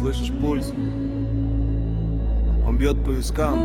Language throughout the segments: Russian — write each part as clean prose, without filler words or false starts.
слышишь пульс? Он бьет по вискам.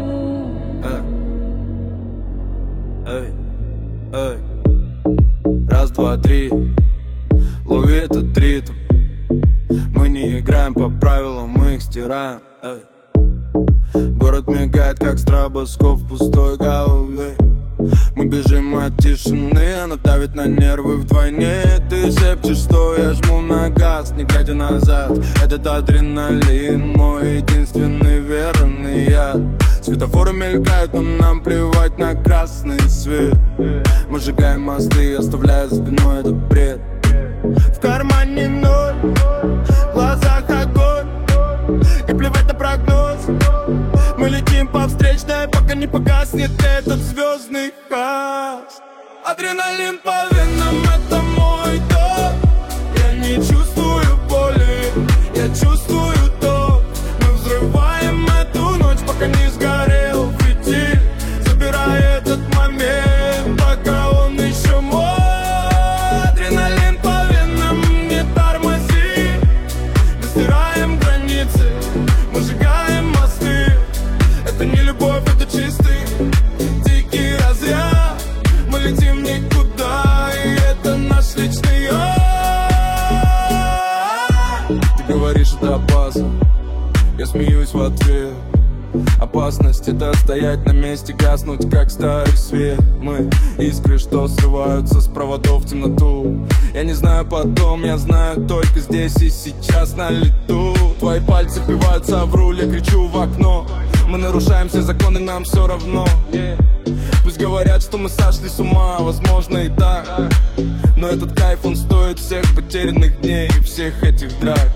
Эй, эй. Раз, два, три. Лови этот ритм. Мы не играем по правилам, мы их стираем. Эй. Город мигает, как стробоскоп в пустой голове. Мы бежим от тишины, она давит на нервы вдвойне. Ты шепчешь, что я жму на газ, не глядя назад. Этот адреналин, мой единственный верный яд. Светофоры мелькают, но нам плевать на красный свет. Мы сжигаем мосты, оставляя за спиной этот бред. В кармане ноль, в глазах огонь, и плевать на прогноз. Мы летим по встречной, пока не погаснет этот звездный хаос. Адреналин по венам, это мой дом. Я не чувствую боли, я чувствую ток. Мы взрываем эту ночь, пока не сгорел фитиль. Забирай этот момент, пока он еще мой. Адреналин по венам, не тормози. Мы стираем границы, мы сжигаем мосты. Это не любовь, это чистый дикий разряд. Мы летим никуда, и это наш личный ад. Ты говоришь, это опасно, я смеюсь в ответ. Опасность — это стоять на месте, гаснуть, как старый свет. Мы искры, что срываются с проводов в темноту. Я не знаю потом, я знаю только здесь и сейчас на лету. Твои пальцы впиваются в руль, я кричу в окно. Мы нарушаем все законы, нам все равно. Пусть говорят, что мы сошли с ума, возможно и так. Но этот кайф, он стоит всех потерянных дней и всех этих драк.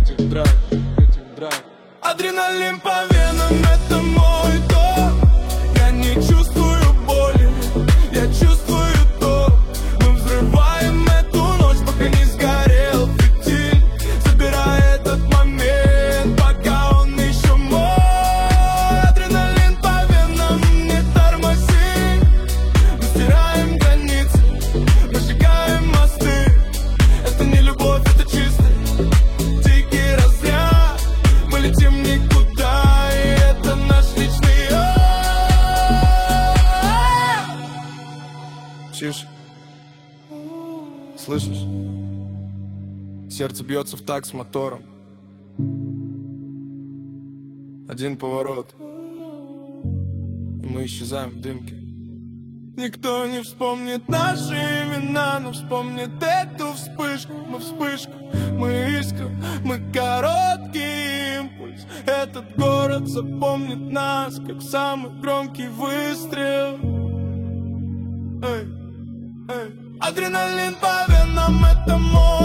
Адреналин по венам, это мой дом. Я не чувствую боли, я чувствую ток. Мы взрываем эту ночь, пока не сгорел фитиль. Забирай этот момент, пока он еще мой. Адреналин по венам, не тормози. Мы стираем границы, мы сжигаем мосты. Это не любовь, это чистый дикий разряд. Мы летим никуда, и это наш личный ад. Тише. Слышишь? Сердце бьется в такт с мотором. Один поворот, и мы исчезаем в дымке. Никто не вспомнит наши имена, но вспомнит эту вспышку. Мы вспышка, мы искра, мы короткий импульс. Этот город запомнит нас, как самый громкий выстрел. Эй, эй. Адреналин по венам, это мой